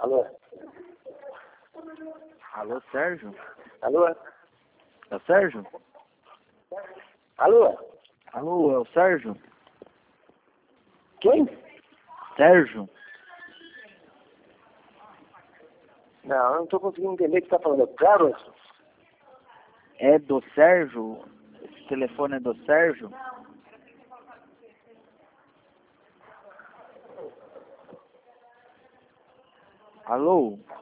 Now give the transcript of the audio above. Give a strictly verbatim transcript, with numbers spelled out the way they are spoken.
Alô? Alô, Sérgio? Alô? É o Sérgio? Alô? Alô, é o Sérgio? Quem? Sérgio? Não, eu não estou conseguindo entender o que você está falando. Garoto? É do Sérgio? Esse telefone é do Sérgio? Alô?